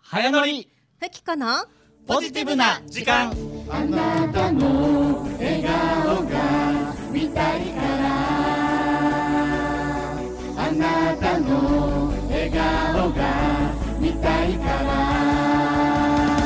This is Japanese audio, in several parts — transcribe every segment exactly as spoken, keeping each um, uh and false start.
早乗りふきこのポジティブな時間。 あなたの笑顔が見たいからあなたの笑顔が見たいから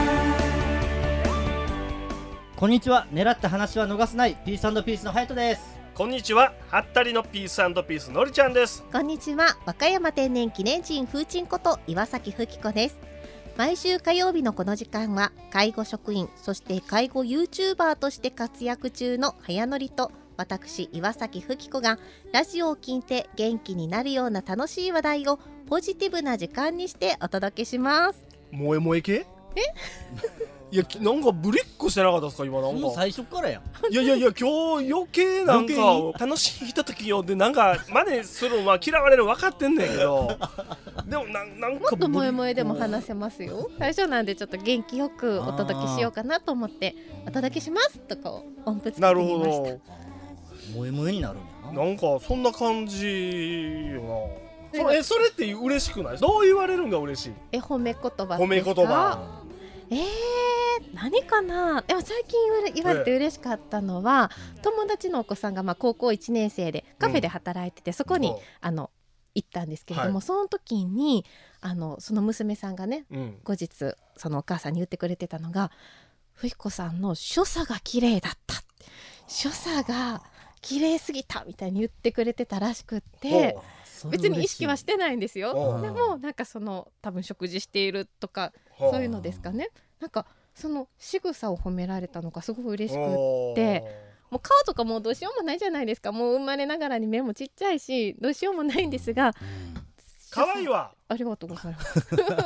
こんにちは。狙った話は逃すないピース&ピースのハヤトです。 こんにちは。はったりのピース&ピースのりちゃんです。 こんにちは。和歌山天然記念人風鎮こと岩崎ふきこです。毎週火曜日のこの時間は介護職員そして介護 YouTuber として活躍中の早乗りと私岩崎ふきこがラジオを聞いて元気になるような楽しい話題をポジティブな時間にしてお届けします。 萌え萌え系？ えいやなんかブリックしてなかったですか今なんか。 もう最初からやん。 いやいやいや今日余計なんか楽しいひとときよってなんか真似するのは嫌われる分かってんねんけどでもななんかもっと萌え萌えでも話せますよ。最初なんでちょっと元気よくお届けしようかなと思ってお届けしますとか音符つけてみました。 なるほど。 萌え萌えになるんやな。 なんかそんな感じよな。それそれって嬉しくない？どう言われるんが嬉しい？ え褒め言葉ですか？ 褒め言葉。 えー、何かな。でも最近言われ、言われて嬉しかったのは、ええ、友達のお子さんがまあ高校いちねん生でカフェで働いてて、うん、そこにあの行ったんですけれども、はい、その時にあのその娘さんがね、うん、後日そのお母さんに言ってくれてたのがふいこさんの所作が綺麗だった所作が綺麗すぎたみたいに言ってくれてたらしくって別に意識はしてないんですよ。でもなんかその多分食事しているとかそういうのですかね。なんかその仕草を褒められたのがすごく嬉しくってもう顔とかもうどうしようもないじゃないですか。もう生まれながらに目もちっちゃいしどうしようもないんですが可愛いわ。 ありがとうございます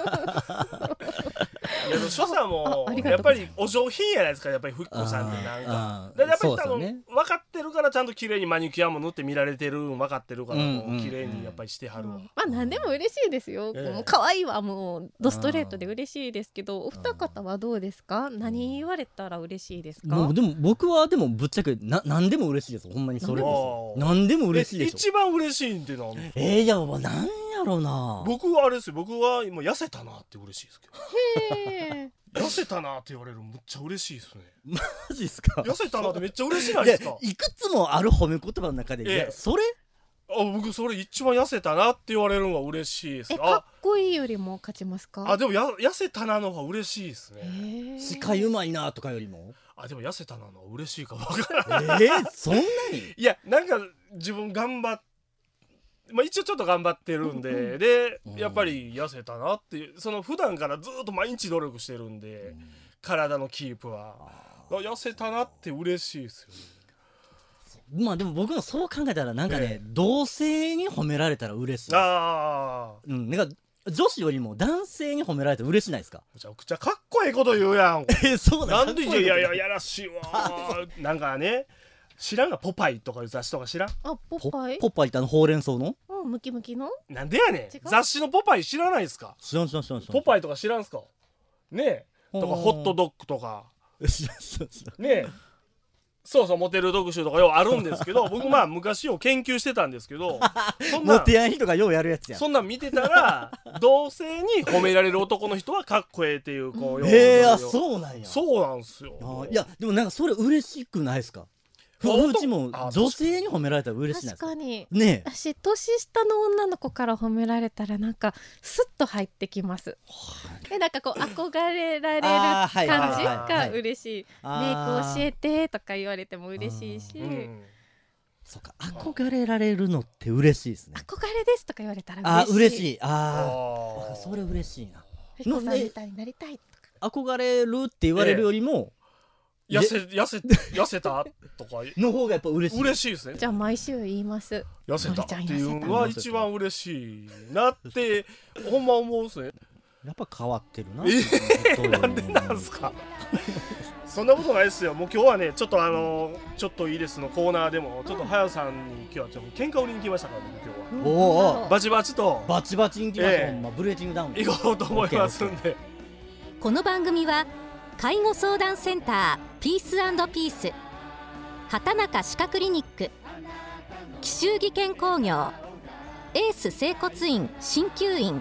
いや所作もやっぱりお上品やないですか。やっぱりふっこさんってなんかやっぱり多分分かってるからちゃんと綺麗にマニキュアも塗って見られてる分かってるからもう綺麗にやっぱりしてはるわ、うんうん、 まあ何でも嬉しいですよ、えー、もう可愛いわもうドストレートで嬉しいですけどお二方はどうですか？何言われたら嬉しいですか？ もうでも僕はでもぶっちゃけな何でも嬉しいです。ほんまにそれこそ何でも嬉しいでしょ。 一番嬉しいんってなんですか？ えー、いや何やろうな。 僕はあれですよ。僕は今痩せたなって嬉しいですけどへー痩せたなって言われるのむっちゃ嬉しいですね。 マジっすか？ 痩せたなってめっちゃ嬉しいないですか？ い, いくつもある褒め言葉の中で、ええ、いやそれあ僕それ一番痩せたなって言われるのが嬉しいです。 えかっこいいよりも勝ちますか？ あでもや痩せたなの方が嬉しいですね。 視界うまいなとかよりもあでも痩せたなの方が嬉しいかも分からないえー、そんなにいやなんか自分頑張ってまあ、一応ちょっと頑張ってるんで、うんうん、でやっぱり痩せたなっていうその普段からずっと毎日努力してるんで、うん、体のキープは痩せたなって嬉しいですよね。 まあでも僕もそう考えたらなんかね、えー、同性に褒められたら嬉しい。 ああ、 うん、なんか女子よりも男性に褒められたら嬉しないですか？ めちゃくちゃかっこいいこと言うやんえー、そうなんなんでいやいやいややらしいわなんかね知らんがポパイとかいう雑誌とか知らん？ あポパイポパイってあのほうれん草のうんムキムキのなんでやねん雑誌のポパイ知らないですか？ 知らん知らん知らんポパイとか知らんすかねえとかホットドッグとかねえそうそうモテる特集とかようあるんですけど僕まあ昔を研究してたんですけどそんなモテやん人がようやるやつやん。 そんなん見てたら同性に褒められる男の人はかっこええっていうこうえー、あそうなんや。 そうなんすよ。 あいやでもなんかそれ嬉しくないですか？ふうちも女性に褒められたら嬉しいな。 確かにねえ私年下の女の子から褒められたらなんかスッと入ってきます。でなんかこう憧れられる感じが嬉しい。メイク教えてとか言われても嬉しいし、うん、 そうか憧れられるのって嬉しいですね。 憧れですとか言われたら嬉しい。あ嬉しい。ああそれ嬉しいな。 ふこさんみたいになりたいとか憧れるって言われるよりも、 ええ、痩せ痩せ痩せたとかの方がやっぱ嬉しい。 嬉しいですね。 じゃあ毎週言います。 痩せたっていうのは一番嬉しいなってほんま思うんすね。 やっぱ変わってるな。 えー、なんでなんすかそんなことないですよ。もう今日はねちょっとあのー、ちょっといいですのコーナーでもちょっと早さんに今日はちょっと喧嘩売りに来ましたからね今日は。 おおバチバチとバチバチに来ました、えー、まあ、ブレーキングダウン行こうと思いますんで。 この番組は介護相談センターピース&ピース畑中歯科クリニック紀州技研工業エース整骨院鍼灸院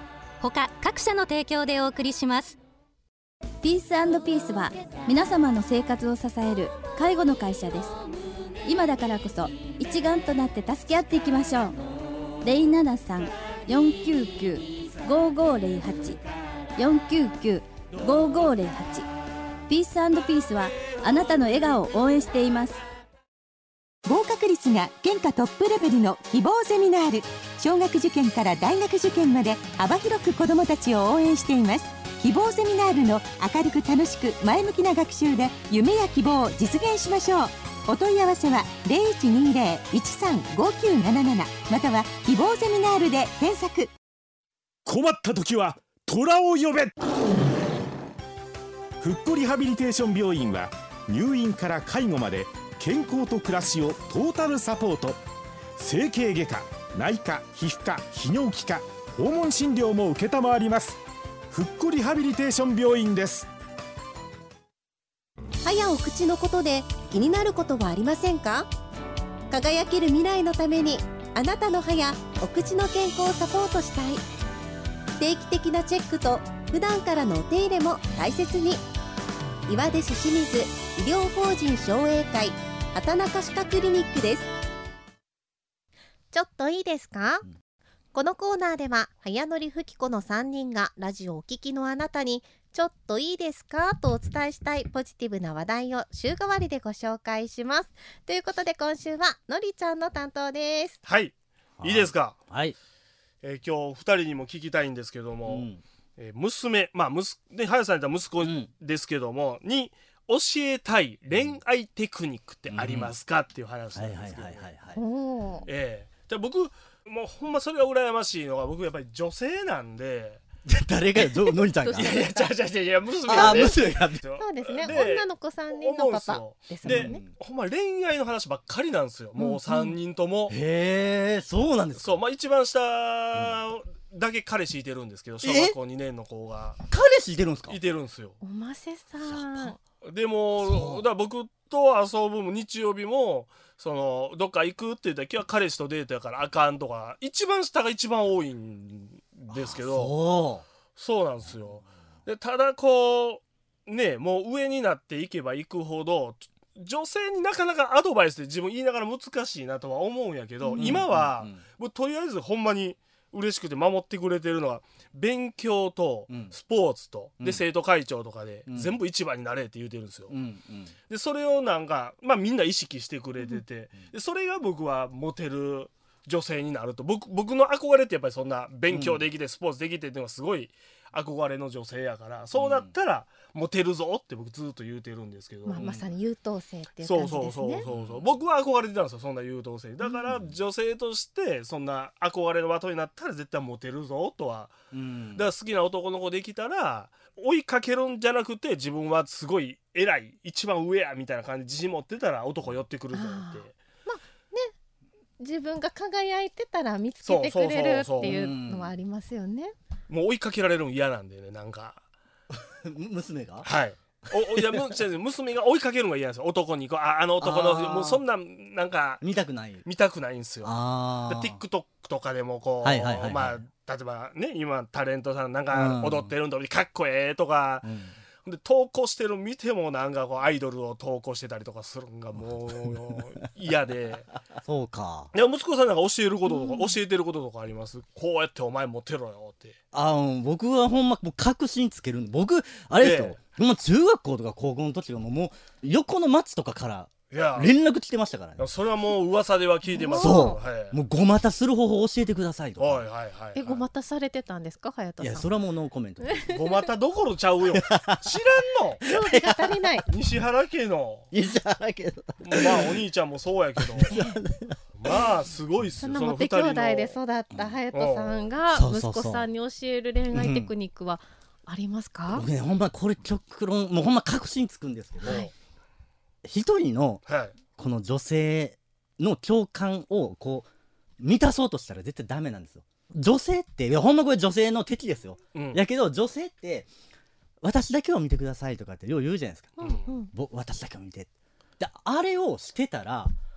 他各社の提供でお送りします。 ピース&ピースは皆様の生活を支える介護の会社です。今だからこそ一丸となって助け合っていきましょう。 ゼロななさん よんきゅうきゅう ごごゼロはち よんきゅうきゅう ごごゼロはち。 ピース&ピースはあなたの笑顔を応援しています。 合格率が県下トップレベルの希望ゼミナール。小学受験から大学受験まで幅広く子どもたちを応援しています。希望ゼミナールの明るく楽しく前向きな学習で夢や希望を実現しましょう。お問い合わせは ゼロいちにゼロ いちさん ごきゅうななな または希望ゼミナールで検索。 困った時は虎を呼べ。ふっこリハビリテーション病院は入院から介護まで健康と暮らしをトータルサポート。整形外科、内科、皮膚科、泌尿器科、訪問診療も承ります。ふっこリハビリテーション病院です。 歯やお口のことで気になることはありませんか？輝ける未来のためにあなたの歯やお口の健康をサポートしたい。定期的なチェックと普段からのお手入れも大切に。岩出市清水医療法人商栄会畑中歯科クリニックです。 ちょっといいですか？このコーナーでは早乗りふきこのさんにんがラジオをお聞きのあなたにちょっといいですかとお伝えしたいポジティブな話題を週替わりでご紹介します。ということで今週はのりちゃんの担当です。 はい、いいですか？ はい、 えー、今日ふたりにも聞きたいんですけども、うんえー、娘まあ息で早さんやったら息子ですけども、うん、に教えたい恋愛テクニックってありますか、うん、っていう話なんですけど、えー、じゃあ僕もうほんまそれが羨ましいのが僕やっぱり女性なんで誰がよのりちゃんがいやいやちゃうちゃうちゃういや娘がね娘がそうですね女の子さんにんのパパですもんね。 でほんま恋愛の話ばっかりなんですよ、うん、もうさんにんとも、 うん、へえそうなんですか。 そうまあ一番下だけ彼氏いてるんですけど、小学校にねんの子が彼氏いてるんですか？ いてるんですよ。 おませさんでもだから僕と遊ぶも日曜日もそのどっか行くって言ったら今日は彼氏とデートやからあかんとか一番下が一番多いんですけど、そうそうなんですよ。でただこうねもう上になっていけばいくほど女性になかなかアドバイスで自分言いながら難しいなとは思うんやけど、うん、今は、うん、とりあえずほんまに嬉しくて守ってくれてるのは勉強とスポーツと、うん、で生徒会長とかで全部一番になれって言うてるんですよ、うんうん、でそれをなんか、まあ、みんな意識してくれてて、でそれが僕はモテる女性になると 僕, 僕の憧れってやっぱりそんな勉強できてスポーツできてっていうのがすごい憧れの女性やから、そうなったらモテるぞって僕ずっと言うてるんですけど、 まあ、まさに優等生っていう感じですね。そうそうそうそうそう僕は憧れてたんですよそんな優等生だから、女性としてそんな憧れの的になったら絶対モテるぞとは、うん、だから好きな男の子できたら追いかけるんじゃなくて自分はすごい偉い一番上やみたいな感じで自信持ってたら男寄ってくるぞって。まあね自分が輝いてたら見つけてくれるっていうのはありますよね。 もう追いかけられるの嫌なんでねなんか娘がはいおいや娘が追いかけるのが嫌なんですよ男にこう あ, あの男のもうそんななんか見たくない見たくないんですよ。TikTok とかでもこう、はいはいはいはい、まあ例えばね今タレントさんなんか踊ってるんだかっこええとか、うんで投稿してる見てもなんかこうアイドルを投稿してたりとかするのがもう嫌でそうか。 いや息子さんなんか教えることとか、うん、教えてることとかあります？こうやってお前モテろよって。 あ、うん、僕はほんまもう確信つけるんで僕あれですよ、ええ、もう中学校とか高校の時はもう、もう横の町とかから連絡来てましたからね。 それはもう噂では聞いてます。 そう、はい、もうごまたする方法教えてくださいとか、 はいはいはいはい、 えごまたされてたんですか隼人さん？ いやそれはもうノーコメントごまたどころちゃうよ知らんの料理が足りない西原家の西原家のまあお兄ちゃんもそうやけどまあすごいっすよ。 そのモテ兄弟で育った隼人さんが息子さんに教える恋愛テクニックはありますか？ 僕ねほんまこれ極論もうほんま確信つくんですけど、はい、一人の、はいこの女性の共感をこう満たそうとしたら絶対ダメなんですよ。女性っていやほんまこれ女性の敵ですよ、うん、やけど女性って私だけを見てくださいとかってよう言うじゃないですか、うん、私だけを見てであれをしてたら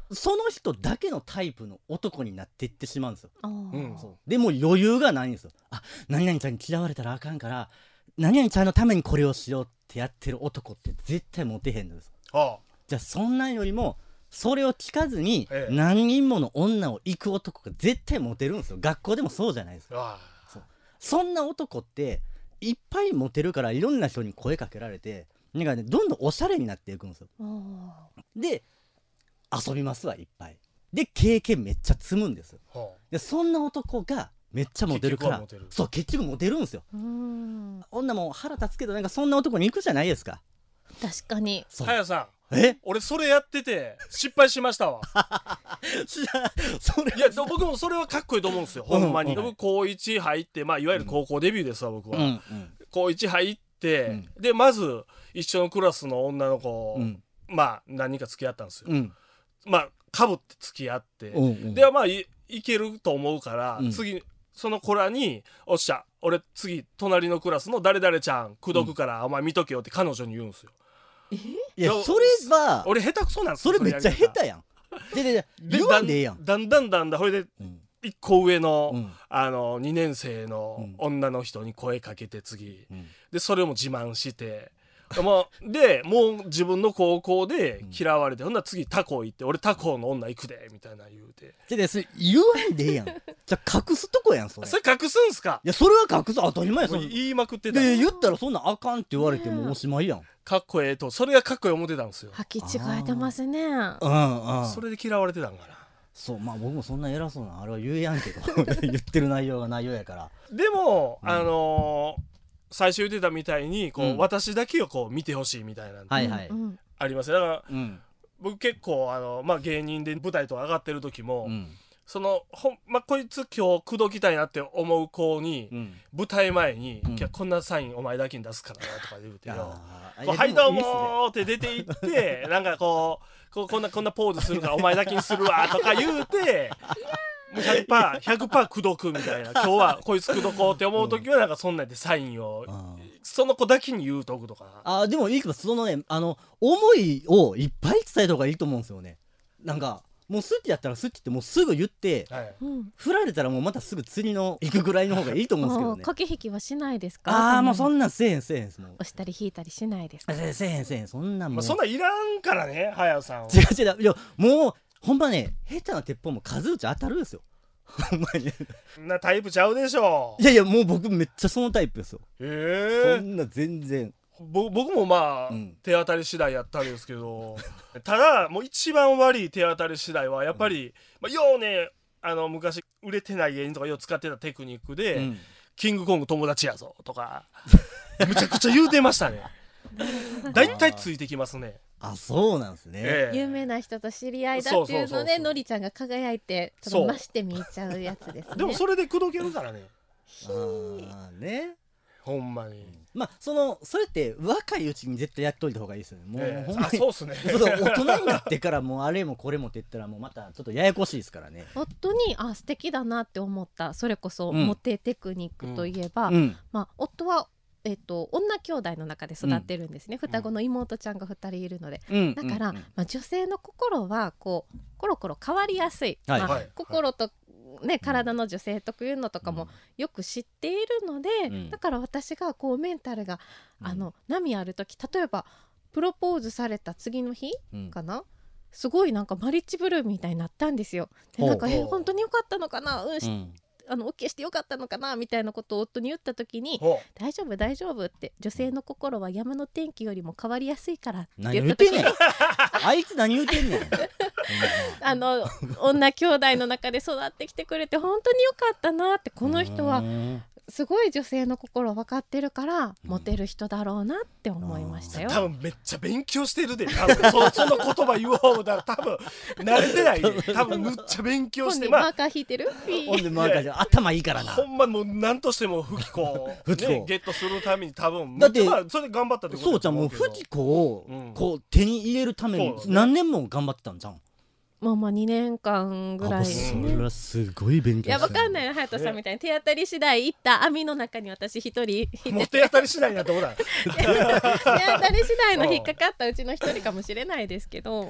その人だけのタイプの男になっていってしまうんですよ。 あーそうでも余裕がないんですよ。あ、何々ちゃんに嫌われたらあかんから何々ちゃんのためにこれをしようってやってる男って絶対モテへんのです。 あじゃあそんなんよりもそれを聞かずにええ何人もの女を行く男が絶対モテるんですよ。学校でもそうじゃないですか。 あそうそんな男っていっぱいモテるからいろんな人に声かけられてなんかねどんどんおしゃれになっていくんですよ。 あで遊びますわいっぱいで経験めっちゃ積むんですよ。 はでそんな男がめっちゃモテるから結局はモテるそう結局モテるんですよ。 ーうーん女も腹立つけどなんかそんな男に行くじゃないですか。 確かにそうはやさんえ俺それやってて失敗しましたわそれいやでも僕もそれはかっこいいと思うんですよほんまに、 うんうん僕高いち入ってまあいわゆる高校デビューですわ僕は、 うんうん高いち入って、でまず一緒のクラスの女の子、 うんまあ何人か付き合ったんですよ、 うんまあかぶって付き合って、 うんうんでまあいいけると思うから、 うん次その子らに「おっしゃ俺次隣のクラスの誰々ちゃん口説くから、お前見とけよ」って彼女に言うんですよ。 いやそれは俺下手くそなんですよそれめっちゃ下手手やん。ででで言わんでええやん。 だんだんだんだんほいでうん一個上の、 うんあのにねん生のうん女の人に声かけて次、 うんでそれも自慢してもうでもう自分の高校で嫌われて、ほんなら次他校行って俺他校の女行くでみたいな言うて、 ででそれ言わんでええやん。じゃあ隠すとこやんそれ。いそれ隠すんすか。 やそれは隠す当たり前やそんもう言いまくってた。 で言ったらそんなんあかんって言われてもおしまいやん。 かっこええとそれがかっこええ思ってたんですよ。 履き違えてますね。 うんうん。 それで嫌われてたんかな。 そうまあ僕もそんな偉そうなあれは言えやんけど言ってる内容が内容やから。 でも、 うんあのー最初言ってたみたいにこう、 うん私だけをこう見てほしいみたいなのはいはい。 うんありますよ。だからうん僕結構あの、まあ、芸人で舞台とか上がってる時も、 うんそのほん、まあ、こいつ今日口説きたいなって思う子に、 うん。 舞台前に、 うんいやこんなサインお前だけに出すからなとか言うてよあーこうはいどうもいやーって出て行ってなんかこうこうこんなこんなポーズするからお前だけにするわとか言うてもう ひゃくパーセント ひゃくパーセント 口説くみたいな今日はこいつ口説こうって思う時はなんかそんなんでサインをいいっすねその子だけに言うとくとか。 あーあーでもいいけどそのねあの思いをいっぱい伝えた方がいいと思うんですよね。なんかもう好きやったら好きってもうすぐ言ってはいうん振られたらもうまたすぐ次の行くぐらいの方がいいと思うんですけどね。 駆け引きはしないですか。 ああもうそんんなんせえへんせえへんすもん。 押したり引いたりしないですか。 せえせえへんせえへんそんなんもまあ、 うそんなんいらんからねはやさんは。 違う違ういやもうほんまね下手な鉄砲も数打ち当たるんですよほんまに。 そんなタイプちゃうでしょいやいやもう僕めっちゃそのタイプですよ。 ええそんな全然。 ぼ僕もまあ、 うん手当たり次第やったんですけどただもう一番悪い手当たり次第はやっぱり、まあ、ようねあの昔売れてない芸人とかよう使ってたテクニックで、 うんキングコング友達やぞとかむちゃくちゃ言うてましたね。だいたいついてきますね。 あそうなんですね。 ええ有名な人と知り合いだっていうのそうそうそうそうでのりちゃんが輝いてちょっと増して見ちゃうやつですね。 でもそれで口説けるからねあーねほんまに、 まあそのそれって若いうちに絶対やっといた方がいいですよね。もう、 ええほんまにあそうっすねそう大人になってからもうあれもこれもって言ったらもうまたちょっとややこしいですからね。 夫にあ素敵だなって思ったそれこそうんモテテクニックといえば、 うんまあ、夫は、えっと女兄弟の中で育ってるんですね、双子の妹ちゃんがふたりいるので、 うんだから、 うんうんまあ、女性の心はこうコロコロ変わりやすい、 はいまあはい心と、ね、体の女性特有のとかもよく知っているので、 うんだから私がこうメンタルが、 うんあの波ある時例えばプロポーズされた次の日うんかな、すごいなんかマリッジブルーみたいになったんですよ。でほうなんかえほう本当によかったのかな、うんしうんあの OK してよかったのかなみたいなことを夫に言った時にほ大丈夫大丈夫って女性の心は山の天気よりも変わりやすいからって何言った時に言ってんねんあいつ何言うてんねんあの女兄弟の中で育ってきてくれて本当によかったなってこの人はうんすごい女性の心分かってるからモテる人だろうなって思いましたよ。 多分めっちゃ勉強してるで多分そその言葉言おう思ったら多分慣れてないで多分むっちゃ勉強してまあ本人マーカー引いてるほんでマーカーじゃ頭いいからな。 ほんまもう何としてもフキコを、 フキコね、ゲットするために多分だってまあそれで頑張ったってことそうちゃんもうだと思フキコをうんこう手に入れるためにそうだね何年も頑張ってたんじゃん。 まあまあにねんかんぐらいあですね。 それはすごい勉強いやわかんい。 ないよ隼人さんみたいに手当たり次第行った網の中に私一人いてもう手当たり次第になってことだ手当たり次第の引っかかったうちの一人かもしれないですけど、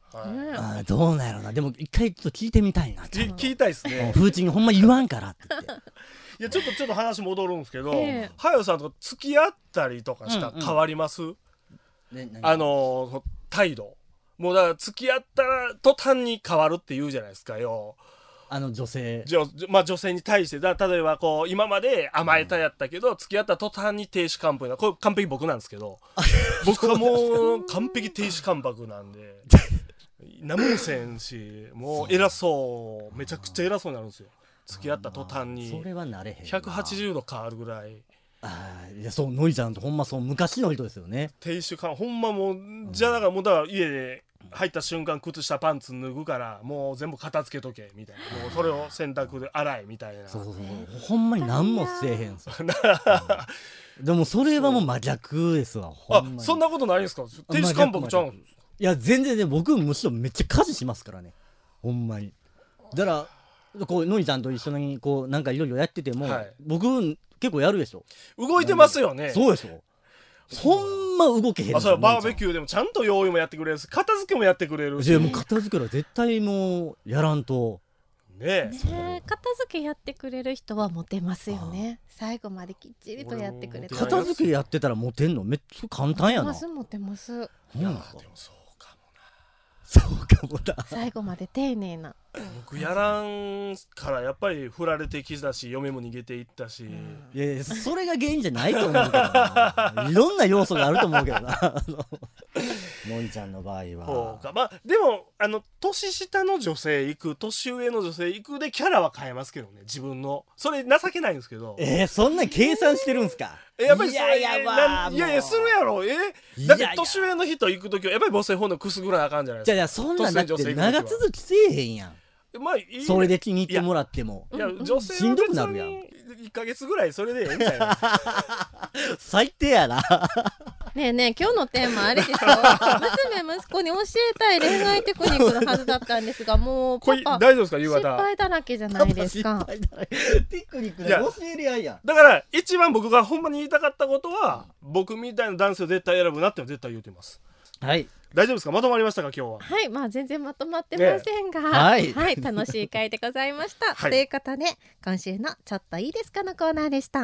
あどうなんやろな。でも一回ちょっと聞いてみたいな。 聞きたいですね。 風鎮ほんま言わんからって言って。 いやちょっとちょっと話戻るんですけど、 ええはよさんと付き合ったりとかしたら変わります？あの態度もうだから付き合ったら途端に変わるって言うじゃないですかよ。 あの女性じょ、まあ、女性に対してだ例えばこう今まで甘えたやったけど、うん、付き合った途端に亭主関白なこれ完璧僕なんですけど僕はもう完璧亭主関白なんで何もせんしもう偉そうめちゃくちゃ偉そうになるんですよ。付き合った途端にそれはなれへんな。 ひゃくはちじゅうど変わるぐらい。 あいやそうノイちゃんとほんまそう昔の人ですよね。 亭主関ほんまもうじゃあだからもうだから家で入った瞬間靴下パンツ脱ぐからもう全部片付けとけみたいなもうそれを洗濯で洗いみたいな。 そうそうそうほんまに何もせえへんすでもそれはもう真逆ですわ。 あそんなことないんですか？亭主関白ちゃうんですか？ いや全然ね僕むしろめっちゃ家事しますからねほんまに。だからこうノイちゃんと一緒にこうなんかいろいろやってても、はい、僕結構やるでしょ。 動いてますよね。 そうでしょ。ほんま動けへん。 あそれバーベキューでもちゃんと用意もやってくれるし片付けもやってくれるし。 いやもう片付けは絶対もうやらんとねえ。ね片付けやってくれる人はモテますよね。最後まできっちりとやってくれて。 片付けやってたらモテんのめっちゃ簡単やな。 モテますモテます。 いやでもそうかもな。 そうかもな。 最後まで丁寧な。 僕やらんからやっぱり振られてきたし嫁も逃げていったし、うん、 いやいやそれが原因じゃないと思うけどないろんな要素があると思うけどなのんちゃんの場合はそうか。まあでもあの年下の女性行く年上の女性行くでキャラは変えますけどね自分のそれ情けないんですけどえー、そんな計算してるんすか？ えやっぱりそれいやいやいやいやするやろ。えだって年上の人行くときはやっぱり母性本能くすぐらなあかんじゃないですか。 じゃあいやそんなんだって長続きせえへんやん。まあ、いいね、それで気に入ってもらってもいや女性はしんどくなるやん。いっかげつぐらいそれでええんちゃいな最低やなねえねえ今日のテーマあれでしょ娘息子に教えたい恋愛テクニックのはずだったんですがもうパパ大丈夫ですか夕方失敗だらけじゃないですか。 テクニックで教えりゃいやん。 だから一番僕がほんまに言いたかったことは僕みたいな男性を絶対選ぶなって絶対言うてます。 はい大丈夫ですか？まとまりましたか今日は？ はいまあ全然まとまってませんが、ね、はい、はい、楽しい回でございました、はい、ということで今週のちょっといいですかのコーナーでした、はい、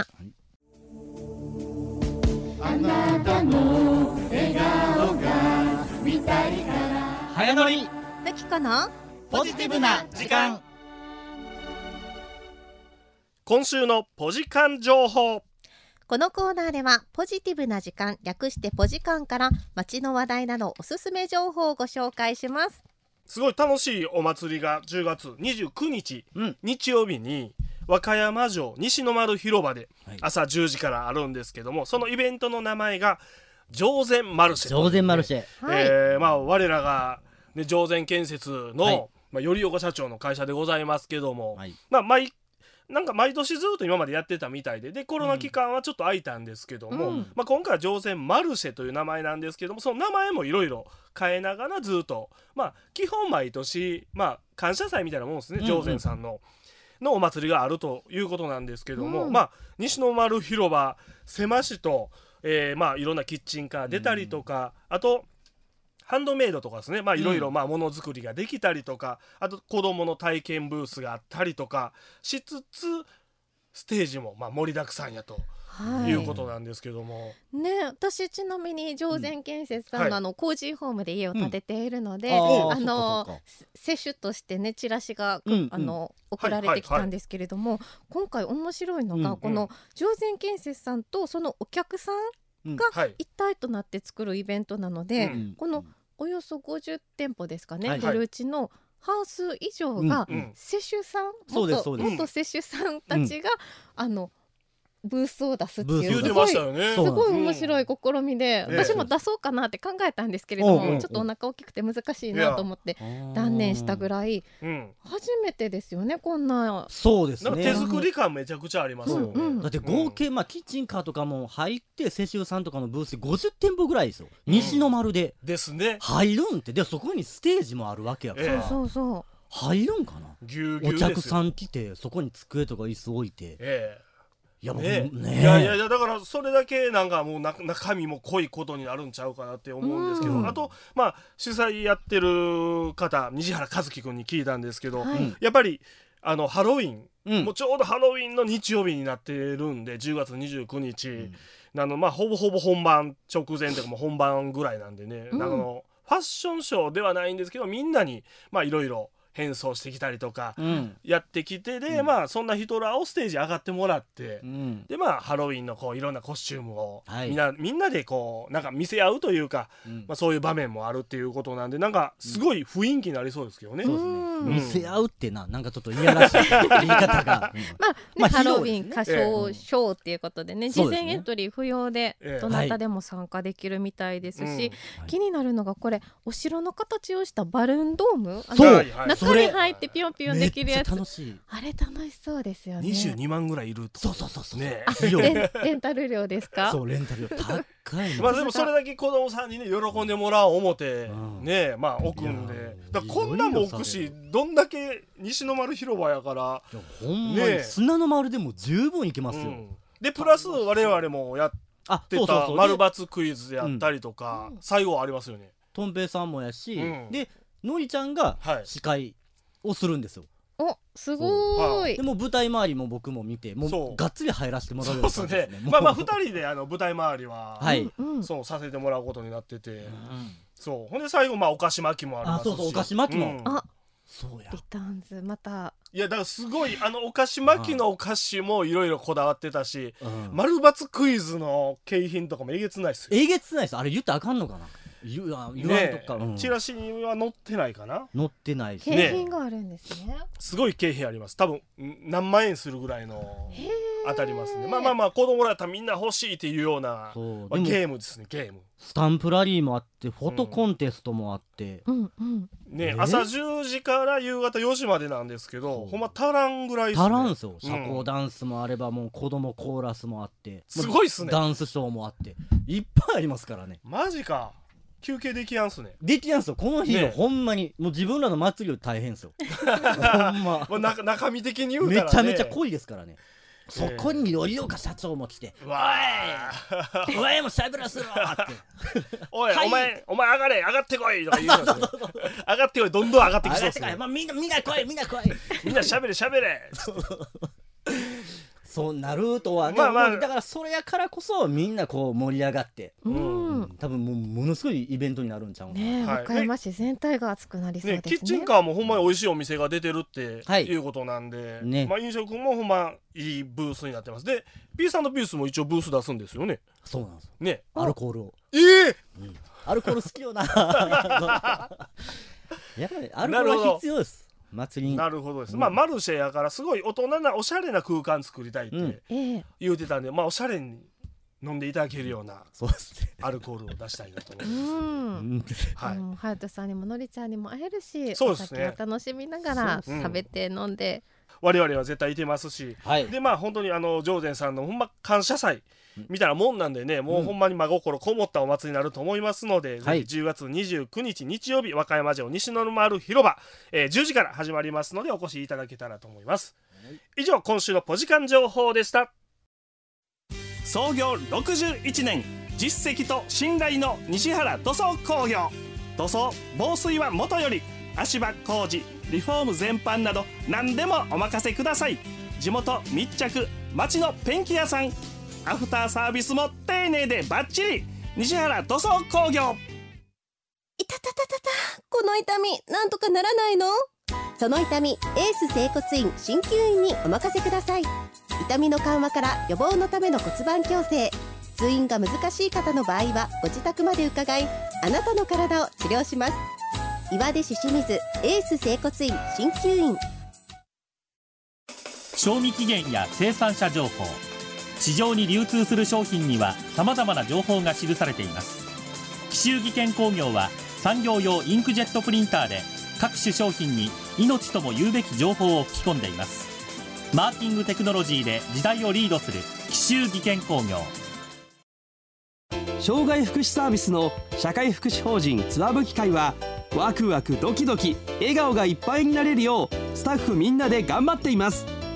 あなたの笑顔が見たいから早乗りできかなポジティブな時間。 今週のポジカン情報。 このコーナーではポジティブな時間略してポジカンから街の話題などおすすめ情報をご紹介します。 すごい楽しいお祭りがじゅうがつにじゅうくにち、うん、日曜日に和歌山城西の丸広場で朝じゅうじからあるんですけども、はい、そのイベントの名前が上善マルシェ、ね、 上善マルシェ、 えーまあ、我らが、ね、上善建設の、はい、まあ、頼岡社長の会社でございますけども、はい、まあ毎なんか毎年ずっと今までやってたみたいで、でコロナ期間はちょっと空いたんですけども、うん、まあ、今回は上善マルシェという名前なんですけども、その名前もいろいろ変えながらずっと、まあ、基本毎年、まあ、感謝祭みたいなもんですね、上善さんの、のお祭りがあるということなんですけども、うん、まあ、西の丸広場狭しと、えーまあ、いろんなキッチンカー出たりとか、うん、あとハンドメイドとかですね、まあいろいろまあものづくりができたりとか、あと子どもの体験ブースがあったりとかしつつ、ステージもまあ盛りだくさんやということなんですけども、 はい、ね、私ちなみに上善建設さんのあの工事ホームで家を建てているので、うん、あの接種としてねチラシが、うん、あの送られてきたんですけれども、はいはいはい、今回面白いのが、うん、この上善建設さんとそのお客さんが一体となって作るイベントなので、うん、このおよそごじゅってんぽですかね、はい、あるうちの半数以上が接種さん、うんうん、元, 元接種さんたちが、うん、あのブースを出すっていうすごい、ね、すごい面白い試みで、うん、私も出そうかなって考えたんですけれども、うん、ちょっとお腹大きくて難しいなと思って断念したぐらい、うん、初めてですよねこんな。 そうですね、 なんか手作り感めちゃくちゃありますよね、うんうん、 だって合計、まあ、キッチンカーとかも入って世襲さんとかのブースでごじゅってんぽぐらいですよ、うん、西の丸でですね入るんって。でそこにステージもあるわけやから、えー、そうそう入るんかな。 ぎゅうぎゅうですよ。 お客さん来てそこに机とか椅子置いて、 えーいやもうねねいやいやいやだからそれだけなんかもうな中身も濃いことになるんちゃうかなって思うんですけど、 うん、 あとまあ主催やってる方西原和樹君に聞いたんですけど、 はい、 やっぱりあのハロウィン、 うん、もうちょうどハロウィンの日曜日になってるんでじゅうがつにじゅうくにち、うん、あのまあほぼほぼ本番直前というかもう本番ぐらいなんでね、うん、あのファッションショーではないんですけどみんなにまあいろいろ変装してきたりとかやってきて、で、うん、まあそんな人らをステージ上がってもらって、うん、でまあハロウィンのこういろんなコスチュームをみんな、はい、みんなでこうなんか見せ合うというか、うん、まあ、そういう場面もあるっていうことなんでなんかすごい雰囲気になりそうですけどね。 そうですね、うん、見せ合うってななんかちょっといやらしい言い方が、うん、まあ、 ねまあ、ハロウィン歌唱ショーっていうことでね、事前エントリー不要でどなたでも参加できるみたいですし、はい、気になるのがこれお城の形をしたバルーンドーム、あのそう中に入ってピョンピョンできるやつ、 楽しい、 あれ楽しそうですよね。 にじゅうにまんぐらいいると。 そうそうそうそう、 ね、 レン、レンタル料ですか。 そうレンタル料高いまあでもそれだけ子供さんにね喜んでもらおう思ってね、まあ置くんで、だからこんなんも置くし、どんだけ西の丸広場やからほんまに砂の丸でも十分いけますよ、うん、 でプラス我々もやってた丸×クイズやったりとか、うん、最後ありますよね。 とん平さんもやし、うん、でのりちゃんが司会をするんですよ。 おすごい。 でも舞台周りも僕も見てもうがっつり入らせてもらうような感じですね。 まあまあふたりであの舞台周りは、 はい、 そうさせてもらうことになってて、うん、そうほんで最後まあお菓子巻きもありますし、 あそうそうお菓子巻きも、うん、 あそうやリターンズまたいやだからすごいあのお菓子巻きのお菓子もいろいろこだわってたし、丸×クイズの景品とかもえげつないっすよ。 えげつないっす。あれ言ったらあかんのかな。言う言わんとか、うん、 チラシには載ってないかな。 載ってないし、ね、景品があるんですね。 すごい景品あります。多分何万円するぐらいの当たりますね。まあまあまあ子供らだったらみんな欲しいっていうような、まあ、ゲームですね。ゲームスタンプラリーもあってフォトコンテストもあって、 うんうんね、朝じゅうじから夕方よじまでなんですけど、ほんま足らんぐらいですね。 足らんすよ。社交ダンスもあればもう子供コーラスもあって、 すごいっすね。 ダンスショーもあっていっぱいありますからね。 マジか。休憩できやんすね。 できやんすよ。この日よ、ほんまにもう自分らの祭りより大変ですよ。ほんまもう中中身的に言うたらねめちゃめちゃ濃いですからね。そこに頼岡社長も来て、 うわおいお前もしゃべらすろっておい、はい、お前お前上がれ上がってこいとか言うのですね。上がってこい、どんどん上がってきそうですね。 まあ、みんなみんな来いみんな来いみんなしゃべれしゃべれそうなるとは、 まあまあ、 だからそれやからこそみんなこう盛り上がって、 うん、 多分もうものすごいイベントになるんちゃうね。和歌山市全体が熱くなりそうですね。 キッチンカーもほんまに美味しいお店が出てるっていうことなんで、ね、まあ飲食もほんまいいブースになってます。でピース&ピースも一応ブース出すんですよね。 そうなんですよね。 アルコールをえーうん、アルコール好きよなやっぱりアルコールは必要です。祭りに。 なるほどです、うん、まあマルシェやからすごい大人なおしゃれな空間作りたいって言うてたんで、うん、まあおしゃれに飲んでいただけるようなアルコールを出したいなと思います。 うんはい、隼人さんにものりちゃんにも会えるし、 そうですね、 お酒を楽しみながら食べて飲んで、 うん、我々は絶対いてますし、はい、でまあ本当にあの常禅さんのほんま感謝祭みたいなもんなんでね、もうほんまに真心こもったお祭りになると思いますので、うん、ぜひじゅうがつにじゅうくにち日曜日和歌山城西の丸広場、えー、じゅうじから始まりますのでお越しいただけたらと思います。はい、以上今週のポジカン情報でした。創業ろくじゅういちねん、実績と信頼の西原塗装工業。塗装防水はもとより、足場工事リフォーム全般など何でもお任せください。地元密着、町のペンキ屋さん、アフターサービスも丁寧でバッチリ。西原塗装工業。 いたたたたた、この痛みなんとかならないの？その痛み、エース整骨院鍼灸院にお任せください。痛みの緩和から予防のための骨盤矯正、通院が難しい方の場合はご自宅まで伺い、あなたの体を治療します。岩出市清水エース整骨院鍼灸院。 賞味期限や生産者情報、市場に流通する商品にはさまざまな情報が記されています。紀州技研工業は産業用インクジェットプリンターで各種商品に命とも言うべき情報を吹き込んでいます。マーキングテクノロジーで時代をリードする紀州技研工業。 障害福祉サービスの社会福祉法人つわぶき会は、ワクワクドキドキ笑顔がいっぱいになれるようスタッフみんなで頑張っています。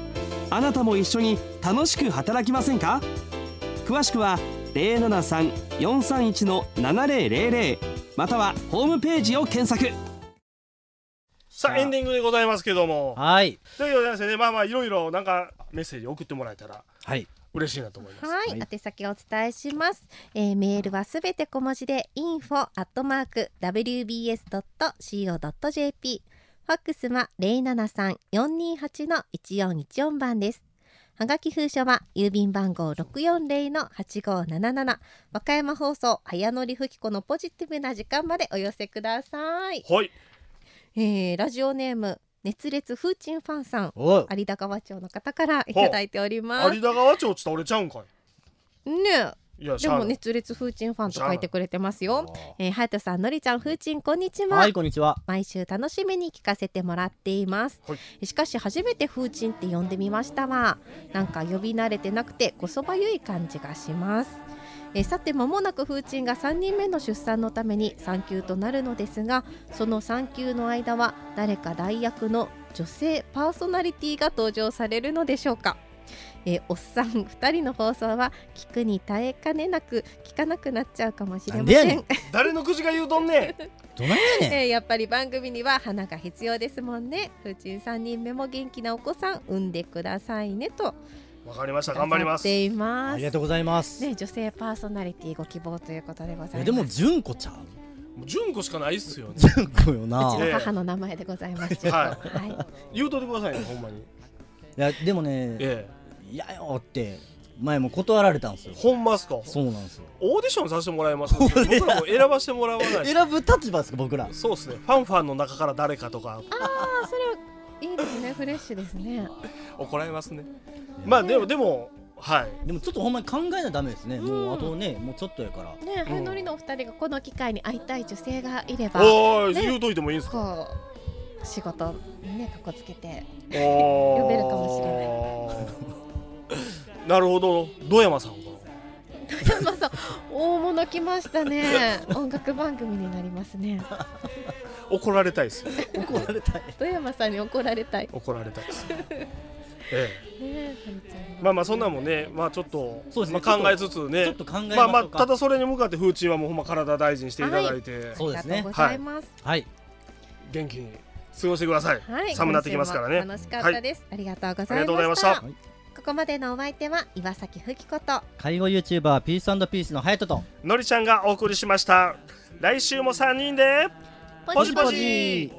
あなたも一緒に楽しく働きませんか？詳しくは ゼロななさん よんさんいち ななゼロゼロゼロ またはホームページを検索。 さあエンディングでございますけども、 はい、 ということでね、まあまあいろいろなんかメッセージ送ってもらえたら、 はい、 嬉しいなと思います。 はい、はい、宛先をお伝えします。えー、メールはすべて小文字で インフォ アットマーク ダブリュービーエス ドット シーオー ドット ジェーピー、 ファックスは ゼロななさん よんにはち のいちよんいちよん 番です。はがき封書は郵便番号 ろくよんゼロ のはちごーなななな、和歌山放送早乗りふきこのポジティブな時間までお寄せください。 はい、 えー、ラジオネーム熱烈風鎮ファンさん、有田川町の方からいただいております。 有田川町って俺ちゃうんかいねえ、いやでも熱烈風鎮ファンと書いてくれてますよ。えー、はやとさん、のりちゃん、風鎮こんにちは。 はい、こんにちは。 毎週楽しみに聞かせてもらっています、はい、しかし初めて風鎮って呼んでみましたわ。なんか呼び慣れてなくてこそばゆい感じがします。えさて間もなく風鎮がさんにんめの出産のために産休となるのですが、その産休の間は誰か代役の女性パーソナリティが登場されるのでしょうか。えー、おっさんふたりの放送は聞くに耐えかねなく聞かなくなっちゃうかもしれません。 誰の口が言うとんねんどないやねん、 えー、やっぱり番組には花が必要ですもんね。風鎮さんにんめも元気なお子さん産んでくださいねと。 わかりました、頑張ります。 います。 ありがとうございます、 ね、女性パーソナリティご希望ということでございます。 でも純子ちゃん純子しかないっすよね。 純子よな。 うちの母の名前でございます。 はい、はい、言うといてくださいね、ほんまに。いやでもね、ええ、いやよって前も断られたんですよ。 ほんまっすか。 そうなんですよ。 オーディションさせてもらいます。僕らも選ばせてもらわない。 選ぶ立場ですか僕ら。 そうですね。ファンファンの中から誰かとか。 ああ、それはいいですね。フレッシュですね。 怒られますね。まあでもでも。はい、 でもちょっとほんまに考えないとダメですね、うん、もうあとねもうちょっとやからね。はやのりのお二人がこの機会に会いたい女性がいれば、 おー、ね、言うといてもいいんですか。 こう仕事にねかっこつけて呼べるかもしれないなるほど。野山さん野山さん大物来ましたね音楽番組になりますね怒られたいです怒られたい野山さんに怒られたい怒られたいですええ、まあまあそんなもんね、まあちょっと、ね、まあ、考えつつね、まあまあただそれに向かって風鎮はもうほんま体大事にしていただいて、 はい、そうですね。ありがとうございます。 はい、 元気に過ごしてください。はい、寒くなってきますからね。 楽しかったです、はい。ありがとうございました。 ありがとうございました。 ここまでのお相手は岩崎ふきこと介護 YouTuber ピース&ピースのハヤトとのりちゃんがお送りしました。来週もさんにんでポジポジ。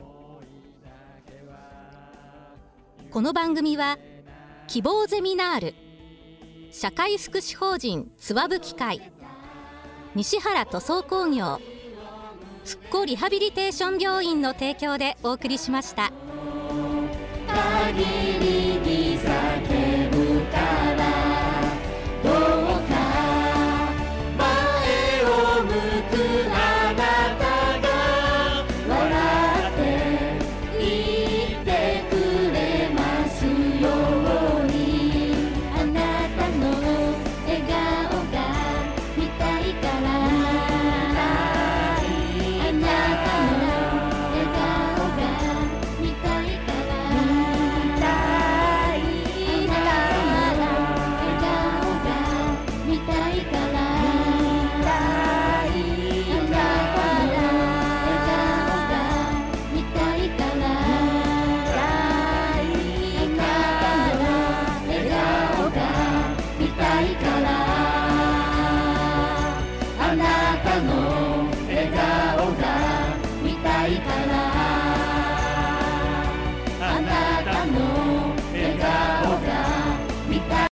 この番組は希望ゼミナール、社会福祉法人つわぶ機会、西原塗装工業、復興リハビリテーション病院の提供でお送りしました。限りに咲け